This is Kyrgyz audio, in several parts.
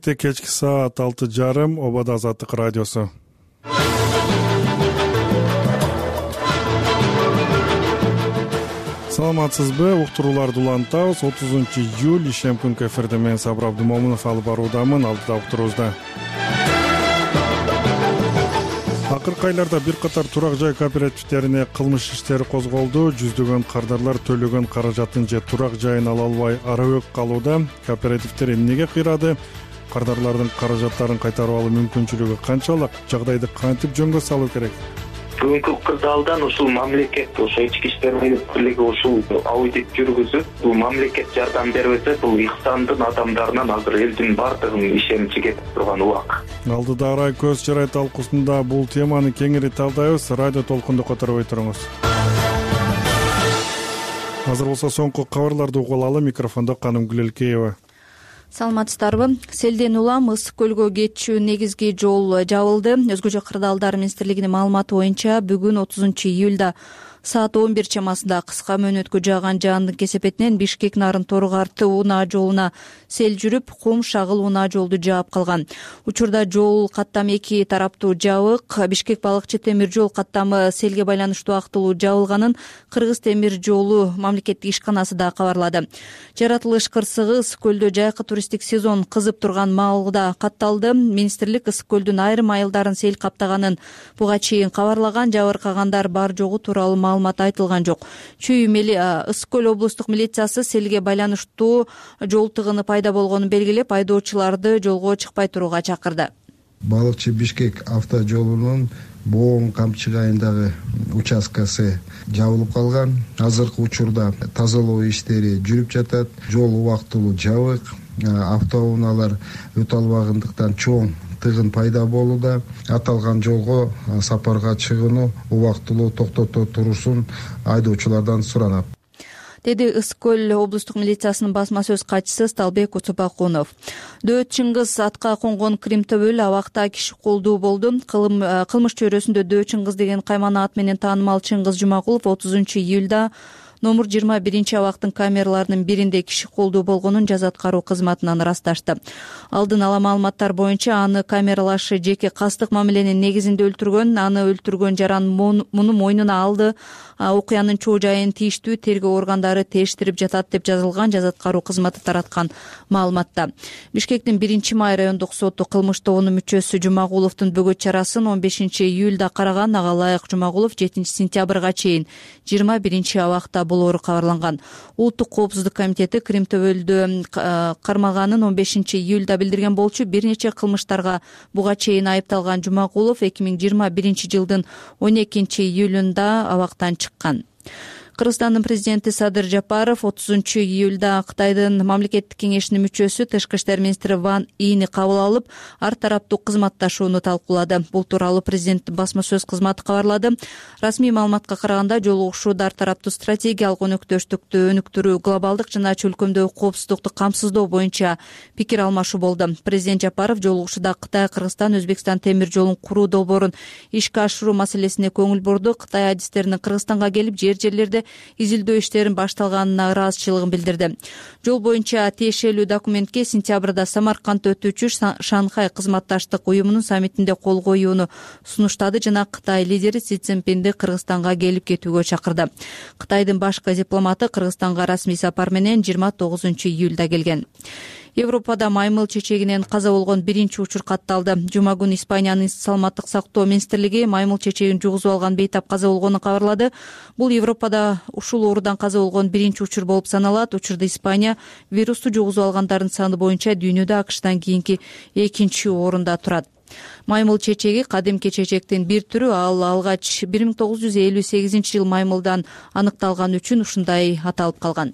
Кечки саат 6:30 Обада Азаттык радиосу. Саламатсызбы? Уктурууларды улантабыз. 30-июль ишем күнкү эфирде мен Сабыр Абдумомунов алып баруудамын. Алдыда уктуруубузда. Акыркы айларда бир катар турак жай кооперативдерине кылмыш иштери козголду. Жүздөгөн кардарлар төлөгөн каражатын же турак жайын ала албай арабөк калууда. Кооперативдер эмнеге кыйрады? Кардарлардын каражаттарын кайтарып алуу мүмкүнчүлүгү канчалык? Жагдайды кантип жөнгө салуу керек? Бүгүнкү кырдаалдан ушул мамлекет, ошо ички иштер министрлиги ушул аудит жүргүзүп, бул мамлекет жардам бербесе, бул Ихсандын адамдарынан азыр элдин бардыгын ишеничи кетип турган убак. Алдыда Арай көз чырай талкуусунда бул теманы кеңири талдайбыз. Радио толкунду которбой туруңуз. Азыр болсо соңку кабарларды угуп алалы. Микрофондо Каным Гүлелкеева. Саламатсыздарбы? Селден улам Ысык көлгө кетчү негизги жол жабылды. Өзгөчө кырдаалдар министрлигинин маалыматы боюнча бүгүн 30-июлда саат 11 чамасында кыска мөөнөткө жааган жаандын кесепетинен Бишкек Нарын Торгарты унаа жолуна сел жүрүп, Кум Шагыл унаа жолду жаап калган. Учурда жол каттамы эки тараптуу жабык. Бишкек Балыкчы темир жол каттамы селге байланыштуу актылуу жабылганын Кыргыз темир жолу мамлекеттик ишканасы да кабарлады. Жаратылыш кырсыгы Ысык көлдө жайкы туристтик сезон кызып турган маалда катталды. Министрлик Ысык көлдүн айрым айылдарын сел каптаганын буга чейин кабарлаган. Жабыркагандар бар жогу тууралуу маалымат айтылган жок. Чүй Ысык көл облустук милициясы селге байланыштуу жол тыгыны пайда болгонун белгилеп, айдоочуларды жолго чыкпай турууга чакырды. Балыкчы Бишкек автожолунун Боон Камчык айылындагы участкасы жабылып калган. Азыркы учурда тазалоо иштери жүрүп жатат. Жол убактылуу жабык. Автоунаалар өтө албагандыктан чоң тыгын пайда болууда. Аталган жолго сапарга чыгууну убактылуу токтото турушун айдоочулардан суранат, деди Ысык көл облустук милициясынын басма сөз катчысы Сталбек Утубакунов. Дөөт Чыңгыз атка конгон Кримтөбөл абакта киши колдуу болду. Кылмыш чөйрөсүндө Дөөт Чыңгыз деген каймана ат менен таанымал Чыңгыз Жумагулов 30-июлда номер 21 абактын камераларынын биринде киши колдуу болгонун жаза аткаруу кызматынан ырасташты. Алдын ала маалыматтар боюнча аны камералашы жеке кастык мамиленин негизинде өлтүргөн. Аны өлтүргөн жаран муну мойнуна алды. Окуянын чоо жайын тийиштүү тергөө органдары тештирип жатат деп жазылган жаза аткаруу кызматы тараткан маалыматта. Бишкектин 1-Май райондук соту кылмыш тобунун мүчөсү Жумагуловдун бөгөт чарасын 15-июлда караган. Ага ылайык Жумагулов 7-сентябрга чейин 21 абакта болоору кабарланган. Улуттук коопсуздук комитети Кримтөбөлдө кармаганын 15-июлда билдирген болчу. Бир нече кылмыштарга буга чейин айыпталган Жумагулов 2021-жылдын 12-июлунда абактан чыккан. Кыргызстандын президенти Садыр Жапаров 30-июлда Кытайдын мамлекеттик кеңешинин мүчөсү тышкы иштер министри Ван Ини кабыл алып, ар тараптуу кызматташууну талкуулады. Бул тууралуу президенттин басма сөз кызматы кабарлады. Расмий маалыматка караганда жолугушууда ар тараптуу стратегиялык өнөктөштүктү өнүктүрүү, глобалдык жана чөлкөмдөгү коопсуздукту камсыздоо боюнча пикир алмашуу болду. Президент Жапаров жолугушууда Кытай, Кыргызстан, Өзбекстан темир жолун куруу долбоорун ишке ашыруу маселесине көңүл бурду. Кытай адистеринин Кыргызстанга келип жерлерде изилдөө иштерин башталганына ыраазычылыгын билдирди. Жол боюнча тиешелүү документке сентябрда Самаркандда өтүүчү Шанхай кызматташтык уюмунун саммитинде кол коюуну сунуштады жана Кытай лидери Си Цзиньпинди Кыргызстанга келип кетүүгө чакырды. Кытайдын башкы дипломаты Кыргызстанга расмий сапар менен 29-июлда келген. Европада маймыл чечегинен каза болгон биринчи учур катталды. Жума күнү Испаниянын саламаттык сактоо министрлиги маймыл чечегин жугузуп алган бейтап каза болгонун кабарлады. Бул Европада ушул оорудан каза болгон биринчи учур болуп саналат. Учурда Испания вирусту жугузуп алгандардын саны боюнча дүйнөдө АКШтан кийинки экинчи орунда турат. Маймыл чечеги кадимки чечектин бир түрү. Ал алгач 1958-жыл маймылдан аныкталган үчүн ушундай аталып калган.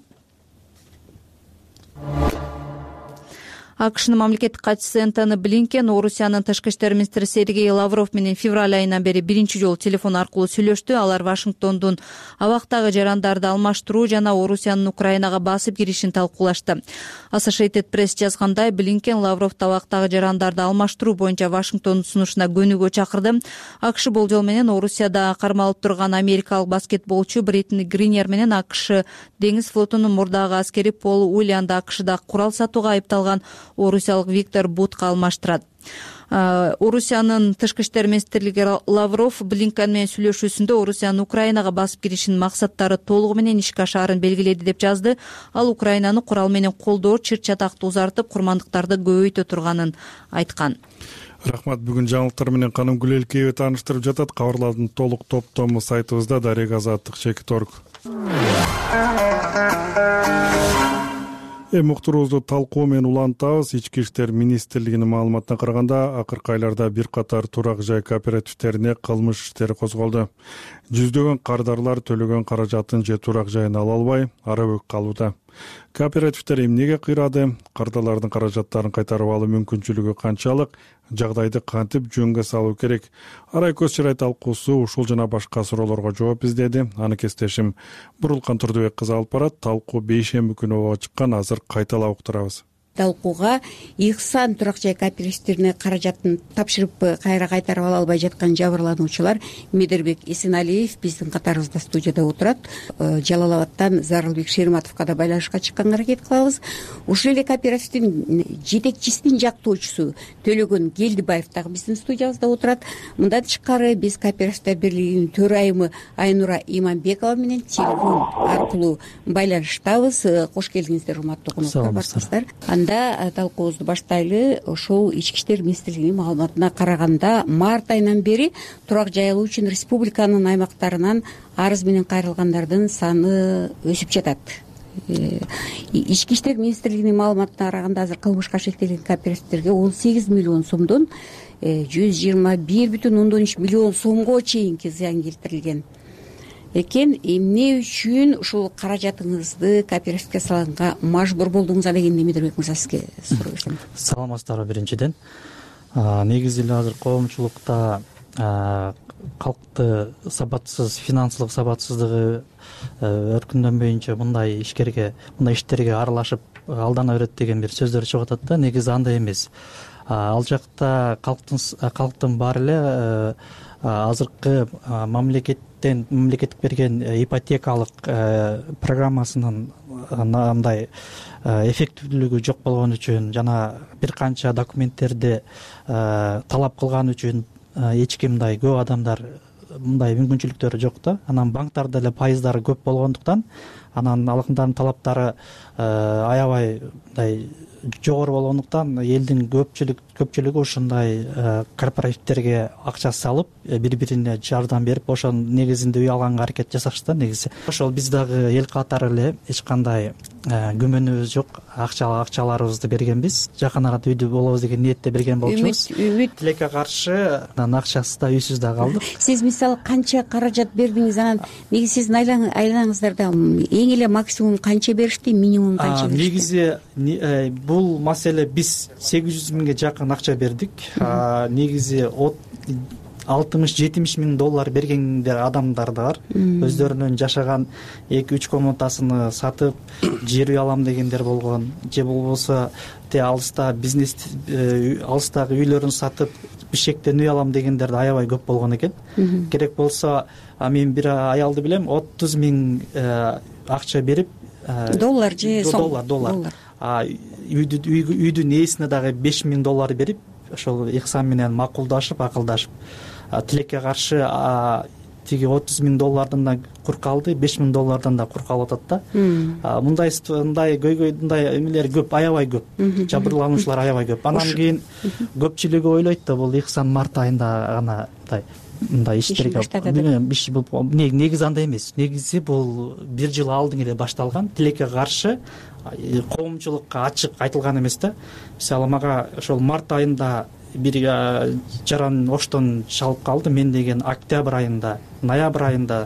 АКШнын мамлекеттик катчысы Энтони Блинкен Орусиянын тышкы иштер министри Сергей Лавров менен февраль айынан бери биринчи жолу телефон аркылуу сүйлөштү. Алар Вашингтондун абактагы жарандарды алмаштыруу жана Орусиянын Украинага басып киришин талкуулашты. Associated Press жазгандай, Блинкен Лавровду абактагы жарандарды алмаштыруу боюнча Вашингтондун сунушуна көнүүгө чакырды. АКШ болжол менен Орусияда кармалып турган америкалык баскетболчу Бритни Гринер менен АКШ деңиз флотунун мурдагы аскери Пол Уильянды АКШда курал сатууга айыпталган орусиялык Виктор Бутка алмаштырат. Орусиянын тышкы иштер министрлиги Лавров Блинкен менен сүйлөшүүсүндө Орусиянын Украинага басып киришинин максаттары толугу менен ишке ашаарын белгиледи деп жазды. Ал Украинаны курал менен колдоо, чыр чатакты узартып, курмандыктарды көбөйтө турганын айткан. Рахмат. Бүгүн жаңылыктар менен Каным Гүлелкеева тааныштырып жатат. Кабарлардын толук топтому сайтыбызда Дарек Азаттык /Орг. Уктуруубузду талкуу менен улантабыз. Ички иштер министрлигинин маалыматына караганда, акыркы айларда бир катар турак жай кооперативтерине кылмыш иштери козголду. Жүздөгөн кардарлар төлөгөн каражатын же турак жайын ала албай арабөк калууда. Кооперативтер эмнеге кыйрады? Кардарлардын каражаттарын кайтарып алуу мүмкүнчүлүгү канчалык? Жагдайды кантип жөнгө салуу керек? Арай көз чырай талкуусу ушул жана башка суроолорго жооп издеди. Аны кесиптешим Бурулкан Турдубек кызы алып барат. Талкуу бейшемби күнү болуп чыккан. Азыр кайталап уктурабыз. Талкууга Ихсан турак жай кооперативтерине каражатын тапшырып кайра кайтарып ала албай жаткан жабырлануучулар Медербек Эсеналиев биздин катарыбызда студияда отурат. Жалал-Абадтан Зарылбек Шерматовго да байланышка чыкканга аракет кылабыз. Ушул эле кооперативдин жетекчисинин жактоочусу Төлөгөн Келдибаев дагы биздин студиябызда отурат. Мындан тышкары биз кооперативдер бирлигинин төрайымы Айнура Иманбекова менен телефон аркылуу байланыштабыз. Кош келдиңиздер, урматтуу конокторлор, барчаңыздар. Талкуубузду баштайлы. Ошол ички иштер министрлигинин маалыматына караганда, март айынан бери турак жай алуу үчүн республиканын аймактарынан арыз менен кайрылгандардын саны өсүп жатат. Ички иштер министрлигинин маалыматына караганда, азыр кылмышка шектелген кооперативтерге 18 миллион сомдон 121,3 миллион сомго чейинки зыян келтирилген экен. Эмне үчүн ушул каражатыңызды кооперативге салганга мажбур болдуңуз? Ана кийин Медербек мырза сизге суроо берсем. Саламатсыздарбы. Биринчиден, негизи эле азыр коомчулукта калкты сабатсыз, финансылык сабатсыздыгы өркүндөнбөйүнчө мындай иштерге аралашып алдана берет деген бир сөздөр чыгып атат да. Негизи андай эмес. Ал жакта калктын баары эле азыркы мамлекеттик берген ипотекалык программасынын мындай эффективдүүлүгү жок болгон үчүн жана бир канча документтерди талап кылган үчүн эч ким мындай көп адамдар мындай мүмкүнчүлүктөрү жок да. Анан банктарда эле пайыздары көп болгондуктан анан алардын талаптары аябай мындай жогору болгондуктан элдин көпчүлүгү ушундай корпоративтерге акча салып, бири-бирине жардам берип, ошонун негизинде үй алганга аракет жасашты негизи. Ошол биз дагы эл катары эле эч кандай күмөнүбүз жок. Акчаларыбызды бергенбиз. Жакын арада үйдү болобуз деген ниетте берген болчубуз. Тилекке каршы акчасыз да, үйсүз да калдык. Сиз мисалы канча каражат бердиңиз? Анан негизи сиздин айланаңыздарда эң эле максимум канча беришти, минимум канча беришти? Негизи бул маселе биз 800 миңге жакын акча бердик. Негизи 60-70 миң доллар бергендер адамдар да бар. Өздөрүнүн жашаган 2-3 комнатасыны сатып, жер үй алам дегендер болгон. Же болбосо алыста бизнес, алыстагы үйлөрүн сатып, бишектен үй алам дегендер да аябай көп болгон экен. Керек болсо, мен бир аялды билем, 30 миң акча берип, доллар же сом? Доллар. Үйдүн ээсине дагы 5 миң доллар берип, ошол Ихсан менен макулдашып, акылдашып, тилекке каршы тиги 30 миң доллардан да кур калды, 5 миң доллардан да кур калып атат да. Мындай эмелер көп, аябай көп. Жабырлануучулар аябай көп. Анан кийин көпчүлүгү ойлойт да, бул Ихсан март айында гана мындай иштерге негизи андай эмес. Негизи бул бир жыл алдын эле башталган. Тилекке каршы коомчулукка ачык айтылган эмес да. Мисалы мага ошол март айында бир жаран оштон чалып калды. Мен деген октябрь айында, ноябрь айында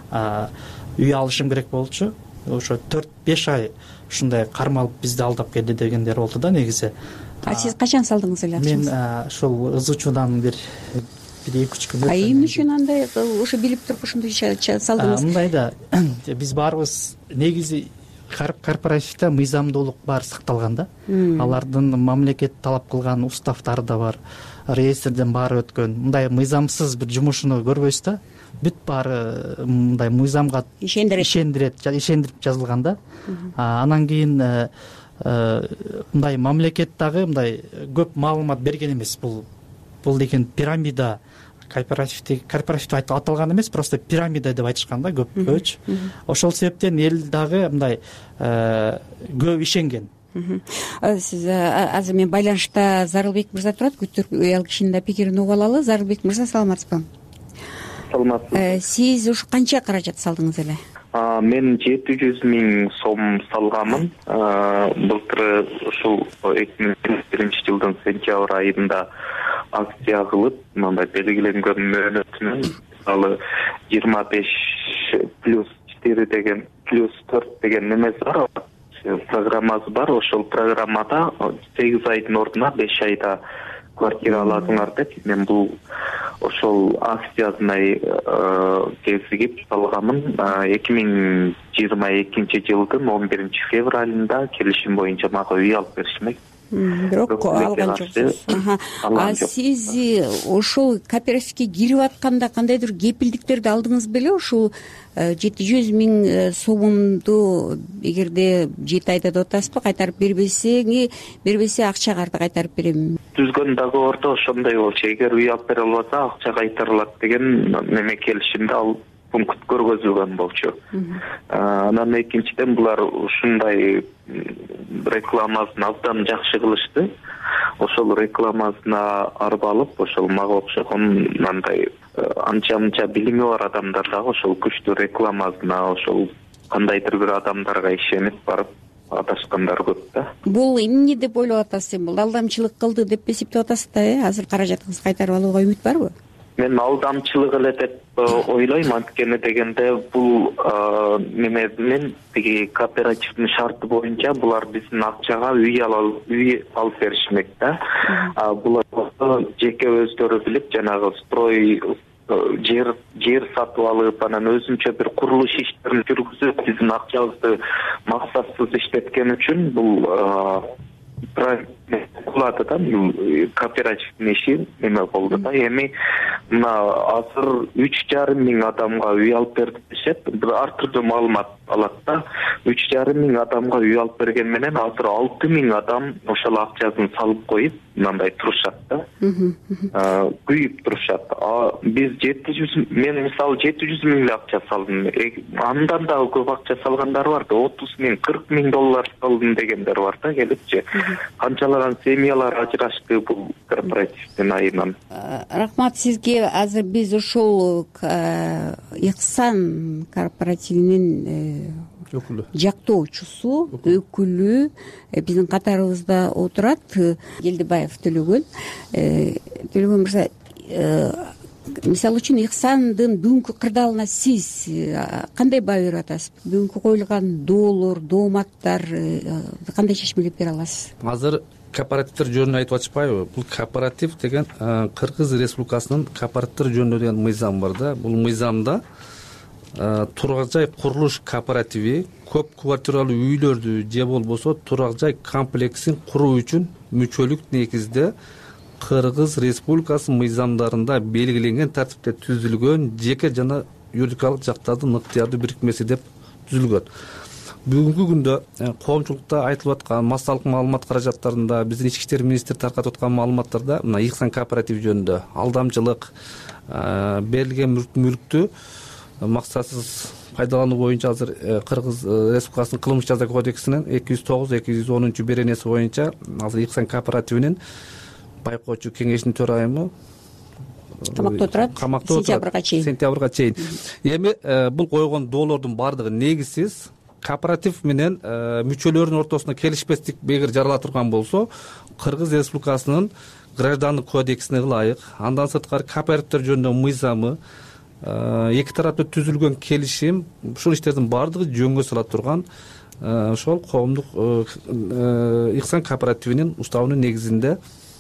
үй алышым керек болчу. Ошо 4-5 ай ушундай кармалып бизди алдап келди дегендер болду да негизи. Сиз качан салдыңыз эле акчаңызды? Мен ошол ызычуудан бир 2-3 күн өтүп. Эмне үчүн андай ошо билип туруп ушундай салдыңыз? Мындай да, биз баарыбыз негизи корпоративде мыйзамдуулук бар сакталган да. Алардын мамлекет талап кылган уставтары да бар, реестрден баары өткөн. Мындай мыйзамсыз бир жумушуну көрбөйсүз да. Бүт баары мындай мыйзамга ишендирип жазылган да. Анан кийин мындай мамлекет дагы мындай көп маалымат берген эмес. Бул деген пирамида корпоратив аталган эмес, просто пирамида деп айтышкан да көпкөч. Ошол себептен эл дагы мындай көп ишенген. Сиз азыр мен байланышта Зарылбек мырза турат, ал кишинин да пикирин угуп алалы. Зарылбек мырза, саламатсызбы? Саламатсыз. Сиз ушу канча каражат салдыңыз эле? Мен 700 000 сом салганмын. Былтыр ушул 2021-жылдын сентябрь айында акция кылып, мындай белгиленген мөөнөтүнөн, мисалы 25+4 деген +4 деген немеси бар, программасы бар. Ошол программада 8 айдын ордуна 5 айда квартира аласыңар деп, мен бул ошол акциясына кезигип салганмын. 2022 жылдын 11 февралында келишим боюнча мага үй алып беришмек. Бирок алган жоксуз. Сиз ошол кооперативге кирип атканда кандайдыр кепилдиктерди алдыңыз беле? Ушул 700 000 сомумду эгерде 7 айда деп атасызбы, кайтарып бербесе акча карды кайтарып берем. Түзгөн договордо ошондой болчу. Эгер үй алып бере албаса акча кайтарылат деген неме келишимде ал пункт көргөзүлгөн болчу. Анан экинчиден булар ушундай рекламасын абдан жакшы кылышты. Ошол рекламасына арбалып, ошол мага окшогон мындай анча-мынча билими бар адамдар дагы ошол күчтүү рекламасына, ошол кандайдыр бир адамдарга ишенип барып адашкандар көп да. Бул эмне деп ойлоп атасыз? Бул алдамчылык кылды деп эсептеп атасыз да, азыр каражатыңызды кайтарып алууга үмүт барбы? Мен алдамчылык эле деп ойлойм. Анткени дегенде бул мен тиги кооперативдин шарты боюнча булар биздин акчага үй алып беришмек да. Булар жеке өздөрү билип, жанагы строй жер сатып алып, анан өзүнчө бир курулуш иштерин жүргүзүп, биздин акчабызды максатсыз иштеткен үчүн бул кулады да, кооперативдин иши эме болду да. Эми мына азыр 3,5 миң адамга үй алып берди дешет, бир ар түрдүү маалымат алат да. 3,5 миң адамга үй алып берген менен азыр 6 миң адам ошол акчасын салып коюп, мындай турушат да. Күйүп турушат. Биз 700, мен мисалы 700 миң акча салдым. Андан да көп акча салгандар бар да, 30 миң, 40 миң доллар салдым дегендер бар да, келипчи. Канчаларан семьялар ажырашты бул корпоративдин айынан. Рахмат сизге. Азыр биз ошол Ихсан корпоративинин жактоочусу, өкүлү биздин катарыбызда отурат, Келдибаев Төлөгөн. Төлөгөн мырза, мисалы үчүн Ихсандын бүгүнкү кырдаалына сиз кандай баа берип атасыз? Бүгүнкү коюлган доолор, дооматтар кандай чечмелеп бере аласыз? Азыр кооперативдер жөнүндө айтып атышпайбы? Бул кооператив деген Кыргыз Республикасынын кооперативдер жөнүндө деген мыйзам бар да. Бул мыйзамда турак жай курулуш кооперативи көп квартиралуу үйлөрдү же болбосо турак жай комплексин куруу үчүн мүчөлүк негизде Кыргыз Республикасынын мыйзамдарында белгиленген тартипте түзүлгөн жеке жана юридикалык жактардын ыктыярдуу бирикмеси деп түзүлгөн. Бүгүнкү күндө коомчулукта айтылып аткан массалык маалымат каражаттарында биздин ички иштер министри таркатып аткан маалыматтарда мына Ихсан кооператив жөнүндө алдамчылык, берилген мүлктү максатсыз пайдалануу боюнча азыр Кыргыз Республикасынын кылмыш жаза кодексинин 209-210 беренеси боюнча азыр Ихсан кооперативинин байкоочу кеңешинин төрайымы камакта отурат. Сентябрга чейин. Эми бул койгон доолордун баардыгы негизсиз. Кооператив менен мүчөлөрүнүн ортосунда келишпестик эгер жарала турган болсо, Кыргыз Республикасынын граждандык кодексине ылайык, андан сырткары кооперативдер жөнүндө мыйзамы, эки тараптуу түзүлгөн келишим, ушул иштердин баардыгы жөнгө сала турган ошол коомдук Ихсан кооперативинин уставынын негизинде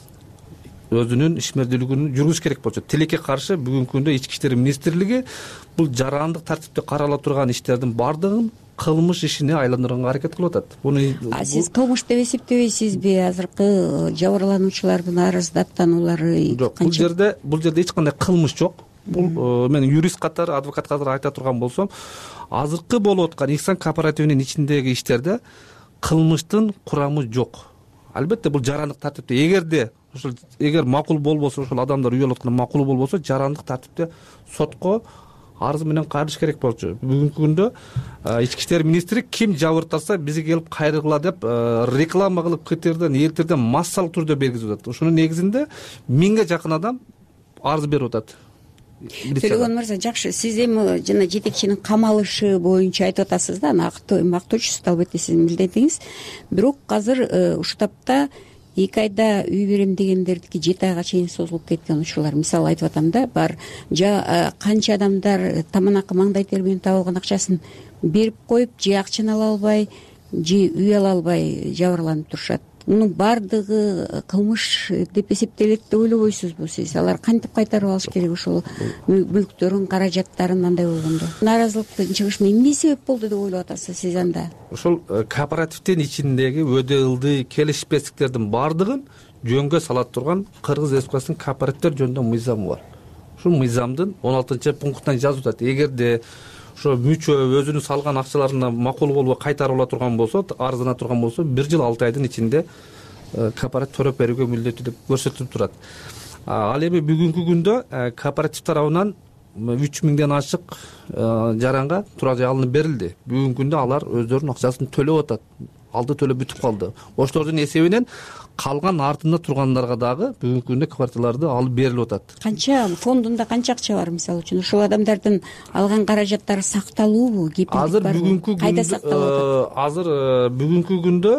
өзүнүн ишмердүүлүгүн жүргүзүш керек болчу. Тилекке каршы бүгүнкү күндө ички иштер министрлиги бул жарандык тартипте карала турган иштердин баардыгын кылмыш ишине айландырганга аракет кылып атат. Сиз кылмыш деп эсептебейсизби? Азыркы жабырлануучулардын арыз даттануулары жок. Бул жерде эч кандай кылмыш жок. Бул мен юрист катары, адвокат катары айта турган болсом, азыркы болуп аткан Ихсан кооперативинин ичиндеги иштерде кылмыштын курамы жок. Албетте бул жарандык тартипте эгер макул болбосо, ошол адамдар үй алып атканда макул болбосо, жарандык тартипте сотко арыз менен кайрыш керек болчу. Бүгүнкү күндө ички иштер министри ким жабыртаса бизге келип кайрыгыла деп реклама кылып Кытерден, элтерден массалык түрдө бергизип атат. Ошонун негизинде 1000ге жакын адам арыз берип атат. Төлөгөн мырза, жакшы, сиз эми жана жетекчинин камалышы боюнча айтып атасыз да, мактоочусуз, албетте сиздин милдетиңиз. Бирок азыр ушул тапта 2 айда үй берем дегендердики 7 айга чейин созулуп кеткен учурлар. Мисалы айтып атам да, бар канча адамдар таманакы маңдай теринен табылган акчасын берип коюп, же акчаны ала албай, же үй ала албай жабырланып турушат. Мунун баардыгы кылмыш деп эсептелет деп ойлобойсузбу сиз? Алар кантип кайтарып алыш керек ошол мүлктөрүн, каражаттарын андай болгондо? Нааразылыктын чыгышына эмне себеп болду деп ойлоп атасыз сиз анда? Ошол кооперативдин ичиндеги өдө ылдый келишпестиктердин баардыгын жөнгө сала турган Кыргыз Республикасынын кооперативдер жөнүндө мыйзамы бар. Ушул мыйзамдын 16-пунктунан жазып атат. Эгерде ошо мүчө өзүнүн салган акчаларына макул болбой кайтарып ала турган болсо, арызына турган болсо, 1 жыл 6 айдын ичинде кооператив төрөп берүүгө милдеттүү деп көрсөтүлүп турат. Ал эми бүгүнкү күндө кооператив тарабынан 3000ден ашык жаранга турак жай алынып берилди. Бүгүнкү күндө алар өздөрүнүн акчасын төлөп атат. Алды төлөп бүтүп калды. Ошолордун эсебинен калган артында тургандарга дагы бүгүнкү күндө кооперативларды алып берилип атат. Канча фондунда канча акча бар мисалы үчүн? Ошол адамдардын алган каражаттары сакталуубу? Азыр бүгүнкү күндө кайда сакталып атат? Азыр бүгүнкү күндө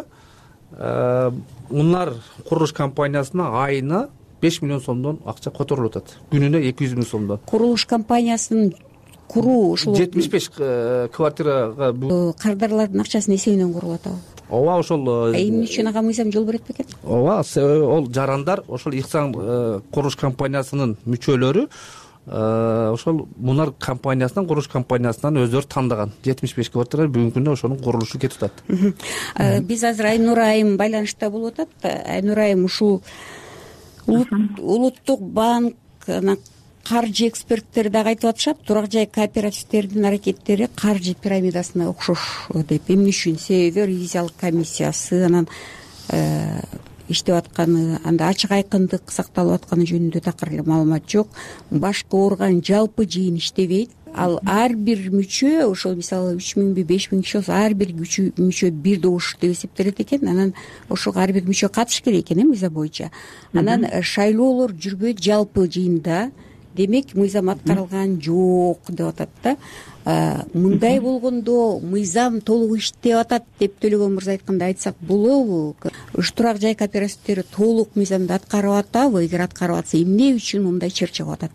Унар курулуш компаниясына айына 5 миллион сомдон акча которулуп атат. Күнүнө 200 миң сомдон. Курулуш компаниясын куруу ушул 75 квартирага кардарлардын акчасынын эсебинен курулуп атабы? Ооба, ошол эмне үчүн ага мыйзам жол берет бекен? Ооба, ол жарандар ошол Ихсан курулуш компаниясынын мүчөлөрү ошол Мунар компаниясынан, курулуш компаниясынан өздөрү тандаган 75 квартира бүгүнкү күндө ошонун курулушу кетип атат. Биз азыр Айнур айым байланышта болуп атат. Айнур айым, ушул Улуттук банк, каржы эксперттери дагы айтып атышат, турак жай кооперативдердин аракеттери каржы пирамидасына окшош деп. Эмне үчүн? Себеби ревизиялык комиссиясы анан иштеп атканы, анда ачык айкындык сакталып атканы жөнүндө такыр эле маалымат жок. Башкы орган жалпы жыйын иштебейт. Ал ар бир мүчө, ошол мисалы 3000 5000 киши болсо, ар бир мүчө бир добуш деп эсептелет экен. Анан ошого ар бир мүчө катышыш керек экен, мыйзам боюнча. Анан шайлоолор жүрбөйт жалпы жыйында. Демек, мыйзам аткарылган жок деп атат да. Мындай болгондо мыйзам толук иштеп атат деп Төлөгөн мырза айтканда айтсак болобу? Ушу турак жай кооперативдери толук мыйзамды аткарып атабы? Эгер аткарып атса, эмне үчүн мындай чыр чыгып атат?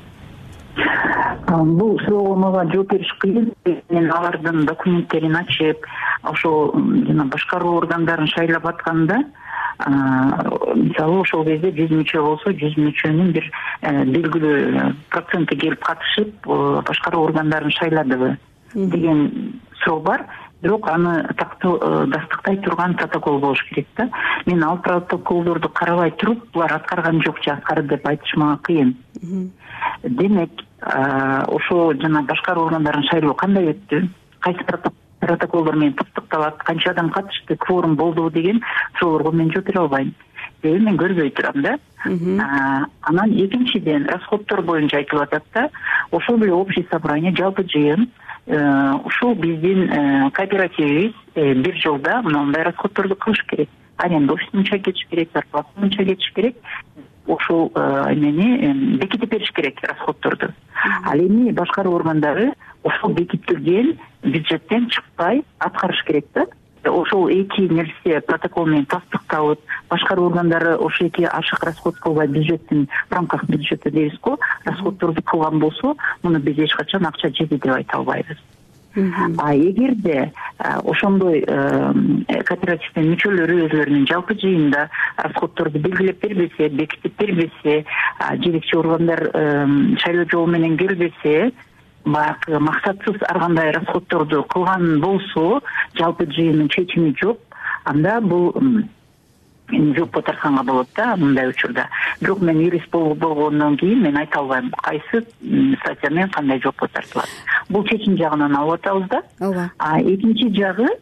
Бул суроого мага жооп бериш кыйын. Мен алардын документтерин ачып, ошол жана башкаруу органдарын шайлап атканда, мисалы ошол кезде 100 мүчө болсо, 100 мүчөнүн бир белгилүү проценти келип катышып, башкаруу органдарын шайладыбы деген суроо бар. Бирок аны тастыктай турган протокол болуш керек да. Мен ал протоколдорду карабай туруп, булар аткарган жок же аткарды деп айтыш мага кыйын. Демек, ошо жана башкаруу органдарын шайлоо кандай өттү? Кайсы протоколдор менен тастыкталат? Канча адам катышты? Кворум болдубу деген суроолорго мен жооп бере албайм. Себеби мен көрбөй турам да. Анан экинчиден расходдор боюнча айтылып атат да. Ошол эле общий собрание, жалпы жыйын, ушул биздин кооперативибиз бир жылда мындай расходдорду кылыш керек. Аренда офисинча кетиш керек, зарплатанча кетиш керек. Ошол эмени бекитип бериш керек расходдорду. Ал эми башкаруу органдары ошол бекитилген бюджеттен чыкпай аткарыш керек да. Ошол эки нерсе протокол менен тастыкталып, башкаруу органдары ошол эки ашык расход кылбай бюджеттин в рамках бюджета дейбиз го, расходдорду кылган болсо, муну биз эч качан акча жеди деп айта албайбыз. Эгерде ошондой кооперативдин мүчөлөрү өзлөрүнүн жалпы жыйында расходдорду белгилеп бербесе, бекитип бербесе, жетекчи органдар шайлоо жолу менен келбесе, баягы максатсыз ар кандай расходдорду кылган болсо, жалпы жыйындын чечими жок, анда бул жопко тартканга болот да мындай учурда. Бирок мен юрист болгондон кийин мен айта албайм кайсы статья менен кандай жопко тартылат. Бул чечим жагынан алып атабыз да. Ооба. Экинчи жагы,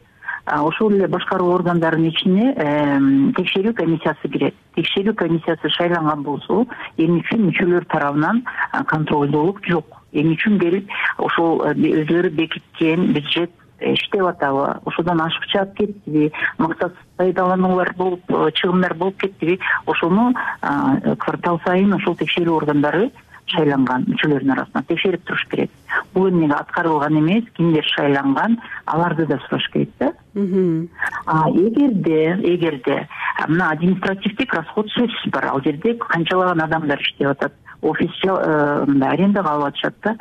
ошол эле башкаруу органдарынын ичине текшерүү комиссиясы кирет. Текшерүү комиссиясы шайланган болсо эмне үчүн мүчөлөр тарабынан контролдуулук жок, эмне үчүн келип ошол өзүлөрү бекиткен бюджет иштеп атабы, ошодон ашык чыгып кеттиби, максатсыз пайдалануулар болуп, чыгымдар болуп кеттиби, ошону квартал сайын ошол текшерүү органдары шайланган мүчөлөрдүн арасынан текшерип туруш керек. Бул эмнеге аткарылган эмес, кимдер шайланган, аларды да сураш керек да. Эгерде мына административдик расход сөзсүз бар, ал жерде канчалаган адамдар иштеп атат, офис арендага алып атышат да.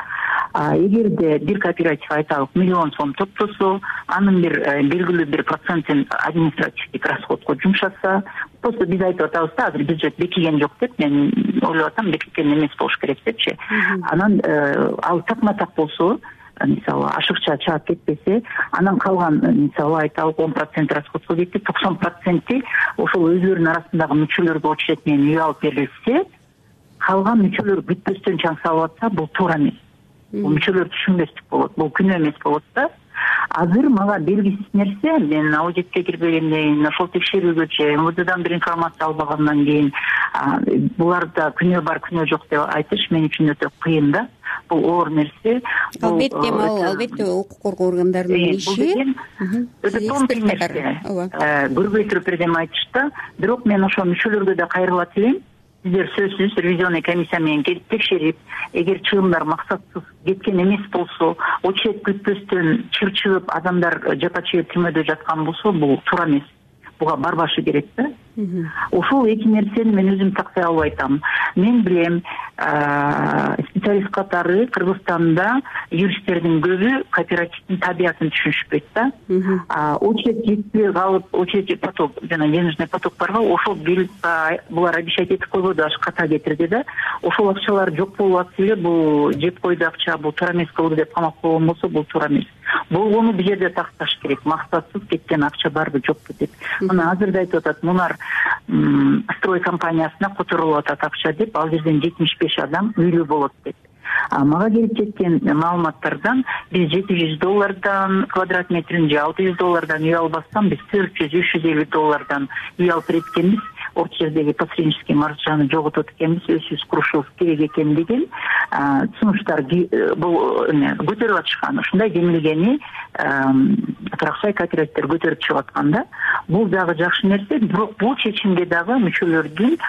Эгерде бир кооператив айталык 1 миллион сом топтосо, анын бир белгилүү бир процентин административдик расходко жумшаса, просто биз айтып атабыз да, азыр бюджет бекиген жок деп, мен ойлоп атам, бекиткен эмес болуш керек депчи. Анан ал такма-так болсо, мисалы ашыкча чыгып кетпесе, анан калган мисалы айталык 10% расходко кетти, 90% ошол өзүлөрүнүн арасындагы мүчөлөргө очерет менен үй алып берилсе, калган мүчөлөр күтпөстөн чаң салып атса, бул туура эмес. Бул мүчөлөр түшүнбөстүк болот, бул күнөө эмес болот да. Азыр мага белгисиз нерсе, мен аудитке кирбегенден кийин, ошол текшерүүгө же МВДдан бир информация албагандан кийин, буларда күнөө бар, күнөө жок деп айтыш мен үчүн өтө кыйын да. Бул оор нерсе. Албетте укук коргоо органдарынын иши. Өтө тонкий нерсе. Көрбөй туруп бирдеме айтышта, бирок мен ошол мүчөлөргө да кайрылат элем. Сиздер сөзсүз ревизионный комиссия менен келип текшерип, эгер чыгымдар максатсыз кеткен эмес болсо, очерет күтпөстөн чыгып адамдар жапа чегип түрмөдө жаткан болсо, бул туура эмес. Буга барбашы керек да. Ошол эки нерсени мен өзүм таксай албайтам. Мен билем, специалист катары Кыргызстанда юристтердин көбү кооперативдин табиятын түшүнүшпөйт да. Очерет жетпей калып, очерет поток, жана денежный поток барга, ошол булар обещать этип койбоду, аш ката кетирди да. Ошол акчалар жок болуп атса эле, бул жеп койду акча, бул туура эмес болду деп камап койгон болсо, бул туура эмес. Болгону бул жерде такташ керек, максатсыз кеткен акча барбы жокпу деп. Мына азырда айтып атат, Мунар строй компаниясына которулуп атат акча деп, ал жерден 75 адам үйлүү болот деп. Мага келип жеткен маалыматтардан биз $700 квадрат метрин же $600 үй албастан биз $400-350 үй алып берет экенбиз. Орто жердеги посреднический маржаны жоготот экенбиз, өзүбүз курушубуз керек экен деген сунуштар бул көтөрүп атышкан. Ушундай демилгени Туракчай кооперативдер көтөрүп чыгып атканда, бул дагы жакшы нерсе, бирок бул чечимге дагы мүчөлөрдүн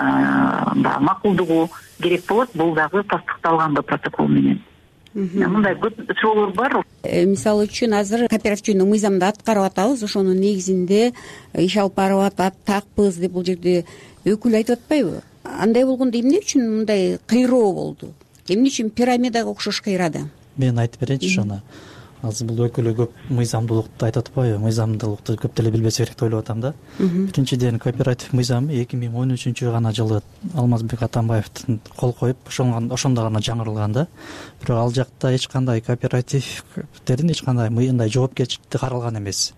макулдугу керек болот, бул дагы тастыкталганбы протокол менен. Мындай көп суроолор бар. Мисалы үчүн азыр кооперативдүү мыйзамды аткарып атабыз, ошонун негизинде иш алып барып атакпыз деп бул жерде өкүл айтып атпайбы? Андай болгондо эмне үчүн мындай кыйроо болду? Эмне үчүн пирамидага окшош кыйрады? Мен айтып берейинчи ошону. Азыр бул өкүлү көп мыйзамдуулукту айтып атпайбы? Мыйзамдуулукту көп деле билбесе керек деп ойлоп атам да. Биринчиден, кооператив мыйзамы 2013 гана жылы Алмазбек Атамбаевдин кол коюп, ошондо гана жаңырылган да. Бирок ал жакта эч кандай кооперативдердин эч кандай мындай жоопкерчиликти каралган эмес.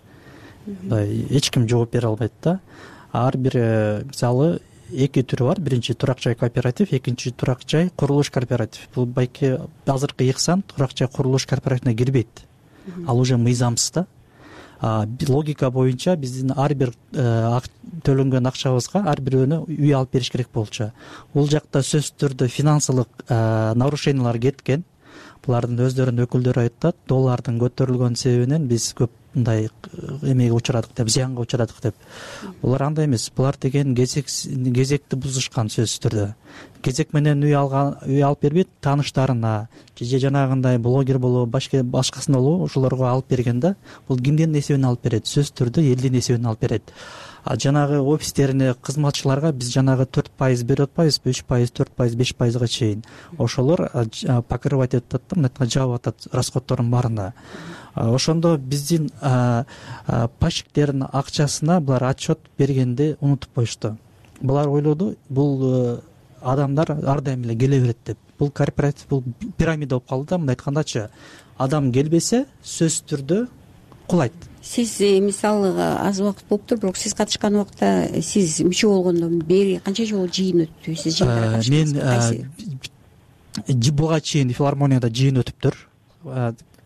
Эч ким жооп бере албайт да. Ар бир мисалы эки түрү бар. Биринчи турак жай кооператив, экинчи турак жай курулуш кооператив. Бул байке азыркы Ихсан турак жай курулуш кооперативине кирбейт. Ал уже мыйзамсыз да. Логика боюнча биздин ар бир төлөнгөн акчабызга ар бирөөнө үй алып бериш керек болчу. Бул жакта сөзсүз түрдө финансылык нарушениялар кеткен. Булардын өздөрүнүн өкүлдөрү айтат, доллардын көтөрүлгөн себебинен биз көп мындай эмеге учурадык деп, зыянга учурадык деп. Булар андай эмес. Булар деген кезекти бузушкан сөзсүз түрдө. Кезек менен үй алып бербейт, тааныштарына же жанагындай блогер болобу, башкасына болобу, ошолорго алып берген да. Бул кимдин эсебинен алып берет? Сөзсүз түрдө элдин эсебинен алып берет. Жанагы офистерине кызматчыларга биз жанагы 4% берип атпайбызбы? 3%, 4%, 5%га чейин. Ошолор покрывать этип атат, мындай жаап атат расходтордун баарына. Ошондо биздин пачектердин акчасына булар отчет бергенди унутуп коюшту. Булар ойлоду, бул адамдар ар дайым эле келе берет деп. Бул корпоратив, бул пирамида болуп калды да. Мындай айткандачы, адам келбесе сөзсүз түрдө кулайт. Сиз мисалы аз убакыт болуптур, бирок сиз катышкан убакта сиз мүчө болгондон бери канча жолу жыйын өттү? Сиз мен буга чейин филармонияда жыйын өтүптүр.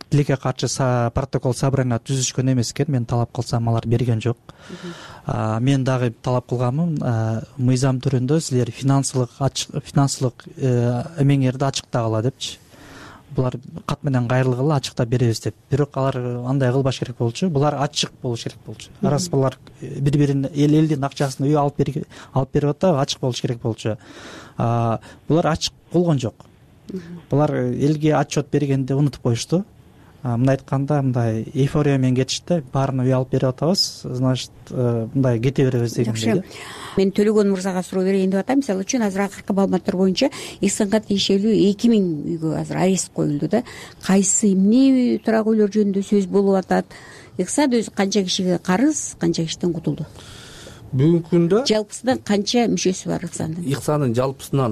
тилекке каршы протокол собрания түзүшкөн эмес экен. Мен талап кылсам алар берген жок. Мен дагы талап кылганмын, мыйзам түрүндө силер финансылык эмеңерди ачыктагыла депчи. Булар кат менен кайрылгыла ачыкта беребиз деп. Бирок алар андай кылбаш керек болчу. Булар ачык болуш керек болчу. Арасы булар бири-бирин элдин акчасын үй алып берип атабы ачык болуш керек болчу. Булар ачык болгон жок. Булар элге отчет бергенде унутуп коюшту. Мындай айтканда мындай эйфория менен кетишти. Баарын үй алып берип атабыз, значит, мындай кете беребиз дегендей. Мен Төлөгөн мырзага суроо берейин деп атам. Мисалы үчүн азыр акыркы маалыматтар боюнча Ихсанга тиешелүү 2000 үйгө азыр арест коюлду да. Кайсы эмне турак үйлөр жөнүндө сөз болуп атат? Ихсан өзү канча кишиге карыз, канча кишиден кутулду? Бүгүнкү күндө жалпысынан канча мүчөсү бар Ихсандын? Ихсандын жалпысынан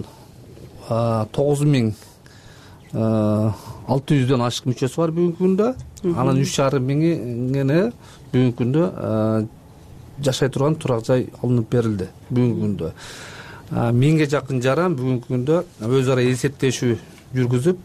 9600дөн ашык мүчөсү бар бүгүнкү күндө. Анан 3,5 миңине бүгүнкү күндө жашай турган турак жай алынып берилди бүгүнкү күндө. 1000ге жакын жаран бүгүнкү күндө өз ара эсептешүү жүргүзүп,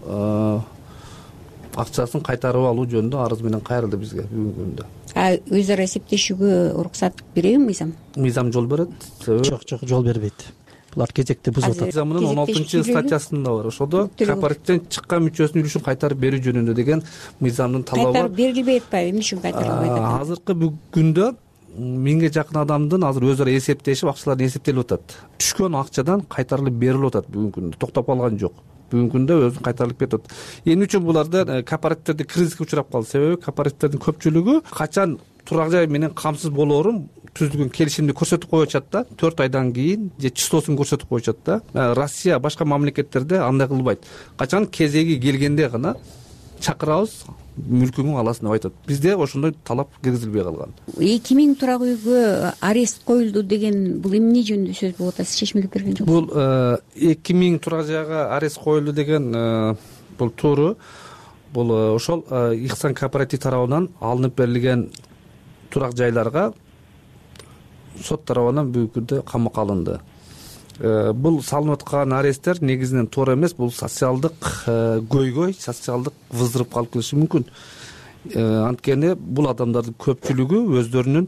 акчасын кайтарып алуу жөнүндө арыз менен кайрылды бизге бүгүнкү күндө. Өз ара эсептешүүгө уруксат береби мыйзам? Мыйзам жол берет. Жок, жол бербейт. Булар кезекти бузуп атат. Мыйзамдын 16-статьясында бар. Ошодо кооперативден чыккан мүчөсүнүн үлүшүн кайтарып берүү жөнүндө деген мыйзамдын талабы бар. Кайтарып берилбей атпайбы? Эмне үчүн кайтарылбай атат? Азыркы күндө 1000ге жакын адамдын азыр өз ара эсептешип, акчалары эсептелип атат. Түшкөн акчадан кайтарылып берилип атат бүгүнкү күндө. Токтоп калган жок. Бүгүнкү күндө өзү кайтарылып кетип атат. Эмне үчүн буларда кооперативдерде кризиске учурап калды? Себеби кооперативдердин көпчүлүгү качан турак жай менен камсыз болоорун түзүлгөн келишимди көрсөтүп коюшат да, 4 айдан кийин же числосун көрсөтүп коюшат да. Россия башка мамлекеттерде андай кылбайт. Качан кезеги келгенде гана чакырабыз, мүлкүңү аласың деп айтат. Бизде ошондой талап киргизилбей калган. 2000 турак үйгө арест коюлду деген бул эмне жөнүндө сөз болуп атат? Сиз чечмелеп берген жоксуз? Бул 2000 турак жайга арест коюлду деген бул туура. Бул ошол Ихсан кооператив тарабынан алынып берилген турак жайларга сот тарабынан бүгүнкү күндө камакка алынды. Бул салынып аткан аресттер негизинен туура эмес, бул социалдык көйгөй, социалдык выздырып калып келиши мүмкүн. Анткени бул адамдардын көпчүлүгү өздөрүнүн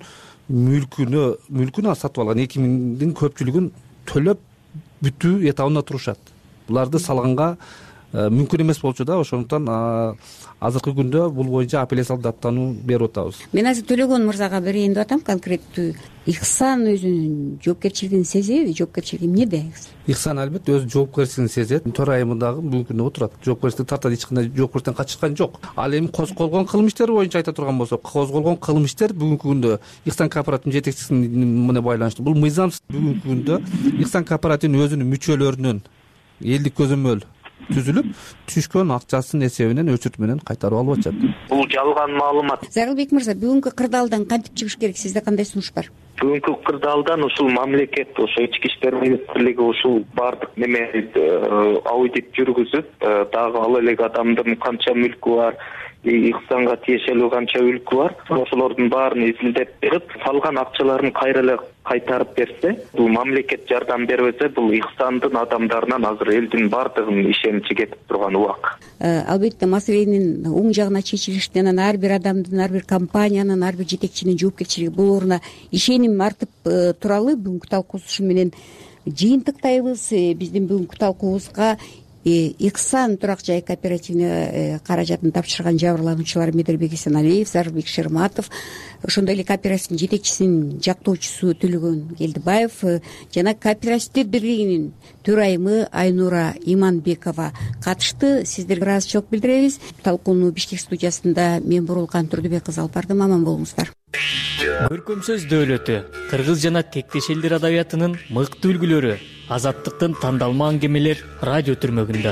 мүлкүнө сатып алган 2000дин көпчүлүгүн төлөп бүтүү этабында турушат. Буларды салганга мүмкүн эмес болчу да, ошондуктан азыркы күндө бул боюнча апелляциялык даттануу берип атабыз. Мен азыр Төлөгөн мырзага берейин деп атам конкреттүү. Ихсан өзүнүн жоопкерчилигин сезеби? Жоопкерчилиги эмнеде? Ихсан албетте өз жоопкерчилигин сезет. Төрайымындагы бүгүнкү күндө отурат. Жоопкерчиликти тартат, эч кандай жоопкерчиликтен качышкан жок. Ал эми козголгон кылмыш иштери боюнча айта турган болсок, козголгон кылмыш иштер бүгүнкү күндө Ихсан кооперативинин жетекчиси менен байланыштуу. Бул мыйзамсыз бүгүнкү күндө Ихсан кооперативинин өзүнүн мүчөлөрүнүн элдик көзөмөл түзүлүп, түшкөн акчасын эсебинен өчүртмө менен кайтарып алып атышат. Бул жалган маалымат. Зарылбек мырза, бүгүнкү кырдаалдан кантип чыгыш керек? Сизде кандай сунуш бар? Бүгүнкү кырдаалдан ушул мамлекет, ошо ички иштер министрлиги ушул бардык немени аудит жүргүзүп, дагы ал эле адамдын канча мүлкү бар, Ихсанга тиешелүү канча мүлкү бар, ошолордун баарын изилдеп берип, салган акчаларын кайра эле кайтарып берсе, бул мамлекет жардам бербесе, бул Ихсандын адамдарынан азыр элдин бардыгынын ишеничи кетип турган убак. Албетте маселенин оң жагына чечилишти, анан ар бир адамдын, ар бир компаниянын, ар бир жетекчинин жоопкерчилиги болооруна ишеним артып туралы бүгүнкү талкуубуз менен жыйынтыктайбыз. Биздин бүгүнкү талкуубузга Ихсан турак жай кооперативине каражатын тапшырган жабырлануучулар Медербек Эсеналиев, Зарылбек Шерматов, ошондой эле кооперативдин жетекчисинин жактоочусу Төлөгөн Келдибаев жана кооперативдер бирлигинин төрайымы Айнура Иманбекова катышты. Сиздерге ыраазычылык билдиребиз. Талкууну Бишкек студиясында мен Бурулкан Турдубек кызы алып бардым. Аман болуңуздар. Көркөм сөз дөөлөтү, кыргыз жана тектеш элдер адабиятынын мыкты үлгүлөрү, Азаттыктын тандалма аңгемелер радио түрмөгүндө.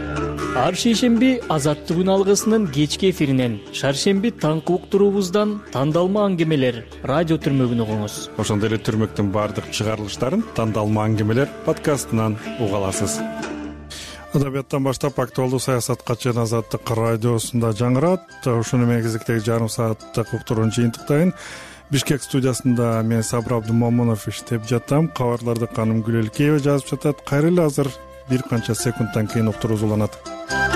Ар шейшемби Азаттык алгысынын кечки эфиринен, шаршемби таңкы уктуруубуздан тандалма аңгемелер радио түрмөгүн угуңуз. Ошондой эле түрмөктүн баардык чыгарылыштарын тандалма аңгемелер подкастынан уга аласыз. Адабияттан баштап актуалдуу саясатка чейин Азаттык радиосунда жаңырат. Ушуну менен кезектеги жарым сааттык уктуруунун жыйынтыктайын. Бишкек студиясында мен Сабыр Абдумомунов иштеп жатам. Кабарларды Каным Гүлөлкеева жазып жатат. Кайрылы азыр бир канча секундтан кийин уктуруу уланат.